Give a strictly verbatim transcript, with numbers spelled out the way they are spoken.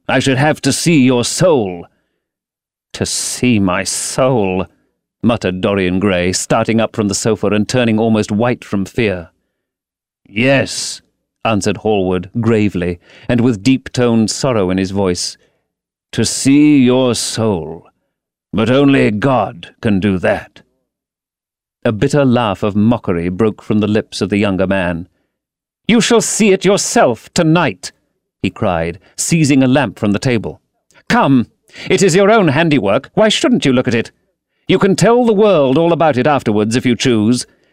I should have to see your soul." "To see my soul," muttered Dorian Gray, starting up from the sofa and turning almost white from fear. "Yes," answered Hallward gravely, and with deep-toned sorrow in his voice. "To see your soul. But only God can do that." A bitter laugh of mockery broke from the lips of the younger man. "You shall see it yourself tonight," he cried, seizing a lamp from the table. "Come, it is your own handiwork. Why shouldn't you look at it? You can tell the world all about it afterwards if you choose.